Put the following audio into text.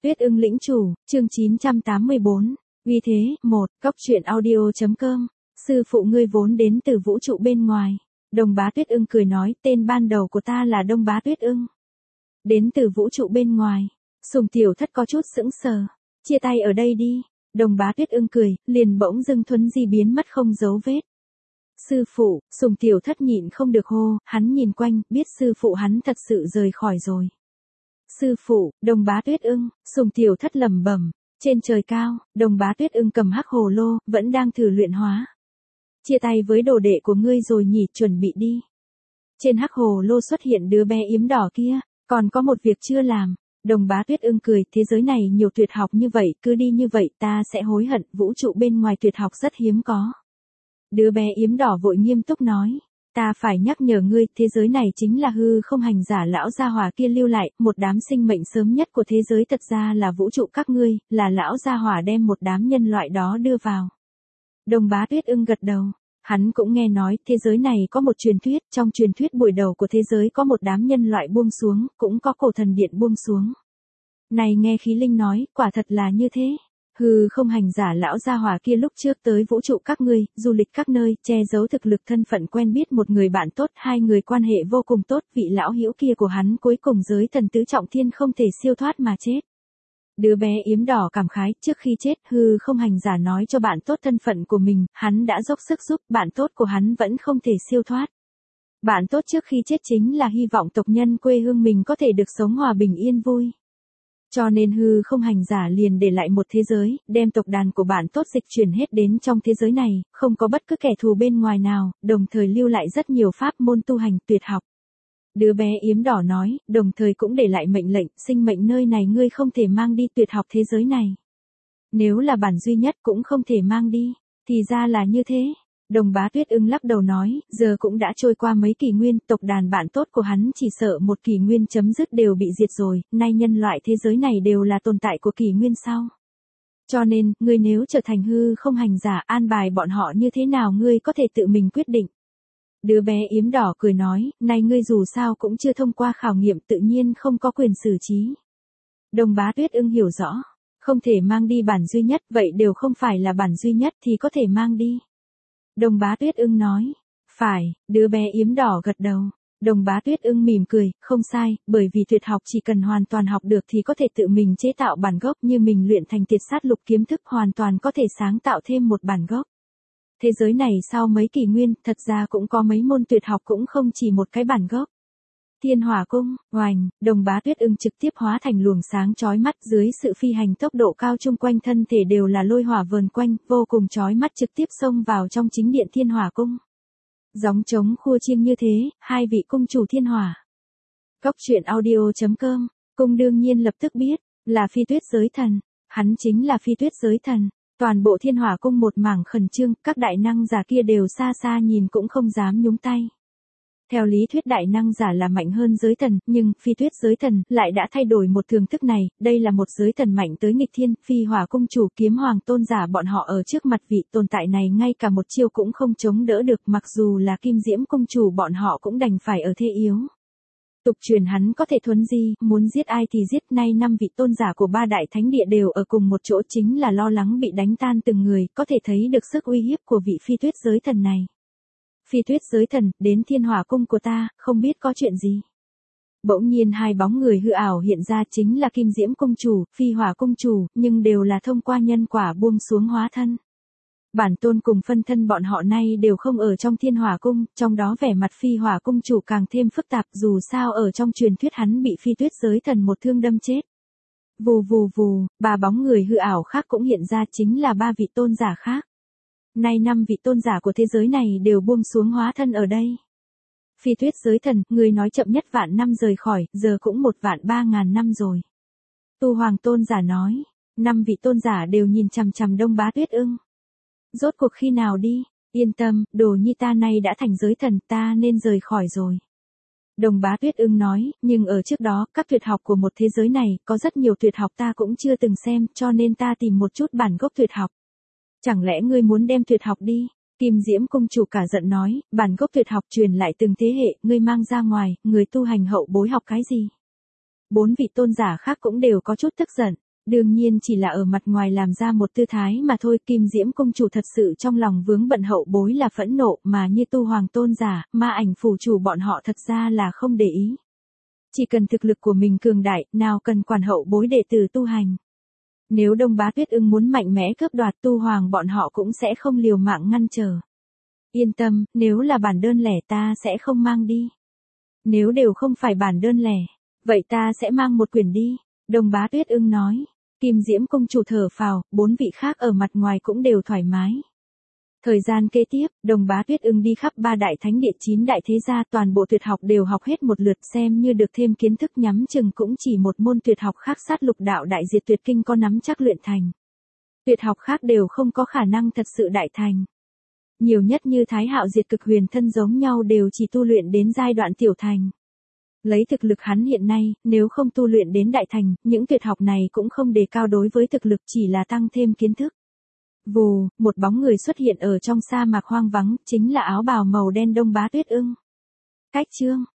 Tuyết ưng lĩnh chủ, chương 984. Vì thế, Góc truyện audio.com. Sư phụ ngươi vốn đến từ vũ trụ bên ngoài. Đồng Bá Tuyết ưng cười nói, tên ban đầu của ta là Đông Bá Tuyết ưng. Đến từ vũ trụ bên ngoài. Sùng Tiểu Thất có chút sững sờ. Chia tay ở đây đi. Đồng Bá Tuyết ưng cười, liền bỗng dưng thuấn di biến mất không dấu vết. Sư phụ, Sùng Tiểu Thất nhịn không được hô, hắn nhìn quanh, biết sư phụ hắn thật sự rời khỏi rồi. Sư phụ, Đồng Bá Tuyết ưng, Sùng Tiểu Thất lẩm bẩm. Trên trời cao, Đồng Bá Tuyết ưng cầm hắc hồ lô, vẫn đang thử luyện hóa. Chia tay với đồ đệ của ngươi rồi nhỉ, chuẩn bị đi. Trên hắc hồ lô xuất hiện đứa bé yếm đỏ kia, còn có một việc chưa làm. Đồng Bá Tuyết ưng cười, thế giới này nhiều tuyệt học như vậy, cứ đi như vậy ta sẽ hối hận, vũ trụ bên ngoài tuyệt học rất hiếm có. Đứa bé yếm đỏ vội nghiêm túc nói. Ta phải nhắc nhở ngươi, thế giới này chính là hư không hành giả lão gia hỏa kia lưu lại, một đám sinh mệnh sớm nhất của thế giới thật ra là vũ trụ các ngươi, là lão gia hỏa đem một đám nhân loại đó đưa vào. Đồng Bá Tuyết ưng gật đầu, hắn cũng nghe nói, thế giới này có một truyền thuyết, trong truyền thuyết buổi đầu của thế giới có một đám nhân loại buông xuống, cũng có cổ thần điện buông xuống. Này nghe khí linh nói, quả thật là như thế. Hư không hành giả lão gia hỏa kia lúc trước tới vũ trụ các ngươi, du lịch các nơi, che giấu thực lực thân phận quen biết một người bạn tốt, hai người quan hệ vô cùng tốt, vị lão hữu kia của hắn cuối cùng giới thần tứ trọng thiên không thể siêu thoát mà chết. Đứa bé yếm đỏ cảm khái, trước khi chết, hư không hành giả nói cho bạn tốt thân phận của mình, hắn đã dốc sức giúp, bạn tốt của hắn vẫn không thể siêu thoát. Bạn tốt trước khi chết chính là hy vọng tộc nhân quê hương mình có thể được sống hòa bình yên vui. Cho nên hư không hành giả liền để lại một thế giới, đem tộc đàn của bạn tốt dịch chuyển hết đến trong thế giới này, không có bất cứ kẻ thù bên ngoài nào, đồng thời lưu lại rất nhiều pháp môn tu hành tuyệt học. Đứa bé yếm đỏ nói, đồng thời cũng để lại mệnh lệnh, sinh mệnh nơi này ngươi không thể mang đi tuyệt học thế giới này. Nếu là bản duy nhất cũng không thể mang đi, thì ra là như thế. Đồng Bá Tuyết ưng lắc đầu nói, giờ cũng đã trôi qua mấy kỷ nguyên, tộc đàn bạn tốt của hắn chỉ sợ một kỷ nguyên chấm dứt đều bị diệt rồi, nay nhân loại thế giới này đều là tồn tại của kỷ nguyên sau. Cho nên, ngươi nếu trở thành hư không hành giả, an bài bọn họ như thế nào ngươi có thể tự mình quyết định. Đứa bé yếm đỏ cười nói, này ngươi dù sao cũng chưa thông qua khảo nghiệm tự nhiên không có quyền xử trí. Đồng Bá Tuyết ưng hiểu rõ, không thể mang đi bản duy nhất, vậy đều không phải là bản duy nhất thì có thể mang đi. Đồng Bá Tuyết ưng nói, phải, đứa bé yếm đỏ gật đầu. Đồng Bá Tuyết ưng mỉm cười, không sai, bởi vì tuyệt học chỉ cần hoàn toàn học được thì có thể tự mình chế tạo bản gốc, như mình luyện thành Tiệt Sát Lục kiếm thức hoàn toàn có thể sáng tạo thêm một bản gốc. Thế giới này sau mấy kỷ nguyên, thật ra cũng có mấy môn tuyệt học cũng không chỉ một cái bản gốc. Thiên Hỏa Cung, oành, Đồng Bá Tuyết ưng trực tiếp hóa thành luồng sáng chói mắt, dưới sự phi hành tốc độ cao chung quanh thân thể đều là lôi hỏa vờn quanh, vô cùng chói mắt trực tiếp xông vào trong chính điện Thiên Hỏa Cung. Gióng trống khua chiêng như thế, hai vị cung chủ Thiên Hỏa. Góc truyện audio.com, cung đương nhiên lập tức biết, là Phi Tuyết giới thần, hắn chính là Phi Tuyết giới thần. Toàn bộ Thiên Hỏa Cung một mảng khẩn trương, các đại năng giả kia đều xa xa nhìn cũng không dám nhúng tay. Theo lý thuyết đại năng giả là mạnh hơn giới thần, nhưng Phi Tuyết giới thần lại đã thay đổi một thường thức này, đây là một giới thần mạnh tới nghịch thiên, Phi Hỏa cung chủ Kiếm Hoàng tôn giả bọn họ ở trước mặt vị tồn tại này ngay cả một chiêu cũng không chống đỡ được, mặc dù là Kim Diễm cung chủ bọn họ cũng đành phải ở thế yếu. Tục truyền hắn có thể thuấn di, muốn giết ai thì giết, nay 5 vị tôn giả của 3 đại thánh địa đều ở cùng một chỗ chính là lo lắng bị đánh tan từng người, có thể thấy được sức uy hiếp của vị Phi Tuyết giới thần này. Phi Tuyết giới thần, đến Thiên Hỏa cung của ta, không biết có chuyện gì. Bỗng nhiên hai bóng người hư ảo hiện ra chính là Kim Diễm cung chủ, Phi Hỏa cung chủ, nhưng đều là thông qua nhân quả buông xuống hóa thân. Bản tôn cùng phân thân bọn họ nay đều không ở trong Thiên Hỏa cung, trong đó vẻ mặt Phi Hỏa cung chủ càng thêm phức tạp, dù sao ở trong truyền thuyết hắn bị Phi Tuyết giới thần một thương đâm chết. Vù vù vù, 3 bóng người hư ảo khác cũng hiện ra chính là 3 vị tôn giả khác. Nay 5 vị tôn giả của thế giới này đều buông xuống hóa thân ở đây. Phi Tuyết giới thần, người nói chậm nhất vạn năm rời khỏi, giờ cũng 1.300.000 năm rồi. Tu Hoàng tôn giả nói, 5 vị tôn giả đều nhìn chằm chằm Đông Bá Tuyết ưng. Rốt cuộc khi nào đi, yên tâm, đồ nhi ta nay đã thành giới thần, ta nên rời khỏi rồi. Đồng Bá Tuyết ưng nói, nhưng ở trước đó, các tuyệt học của một thế giới này, có rất nhiều tuyệt học ta cũng chưa từng xem, cho nên ta tìm một chút bản gốc tuyệt học. Chẳng lẽ ngươi muốn đem tuyệt học đi? Kim Diễm cung chủ cả giận nói, bản gốc tuyệt học truyền lại từng thế hệ, ngươi mang ra ngoài, người tu hành hậu bối học cái gì? 4 vị tôn giả khác cũng đều có chút tức giận. Đương nhiên chỉ là ở mặt ngoài làm ra một tư thái mà thôi. Kim Diễm công chủ thật sự trong lòng vướng bận hậu bối là phẫn nộ, mà như tu hoàng tôn giả, ma ảnh phủ chủ bọn họ thật ra là không để ý. Chỉ cần thực lực của mình cường đại, nào cần quản hậu bối đệ tử tu hành. Nếu Đông Bá Tuyết Ưng muốn mạnh mẽ cướp đoạt tu hoàng bọn họ cũng sẽ không liều mạng ngăn trở. Yên tâm, nếu là bản đơn lẻ ta sẽ không mang đi. Nếu đều không phải bản đơn lẻ, vậy ta sẽ mang một quyển đi, Đông Bá Tuyết Ưng nói. Kim Diễm công chủ thở phào, 4 vị khác ở mặt ngoài cũng đều thoải mái. Thời gian kế tiếp, Đông Bá Tuyết Ưng đi khắp 3 đại thánh địa 9 đại thế gia, toàn bộ tuyệt học đều học hết một lượt, xem như được thêm kiến thức, nhắm chừng cũng chỉ một môn tuyệt học khác sát lục đạo đại diệt tuyệt kinh có nắm chắc luyện thành. Tuyệt học khác đều không có khả năng thật sự đại thành. Nhiều nhất như Thái Hạo diệt cực huyền thân giống nhau đều chỉ tu luyện đến giai đoạn tiểu thành. Lấy thực lực hắn hiện nay, nếu không tu luyện đến đại thành, những tuyệt học này cũng không đề cao đối với thực lực, chỉ là tăng thêm kiến thức. Vù, một bóng người xuất hiện ở trong sa mạc hoang vắng, chính là áo bào màu đen Đông Bá Tuyết Ưng. Cách chương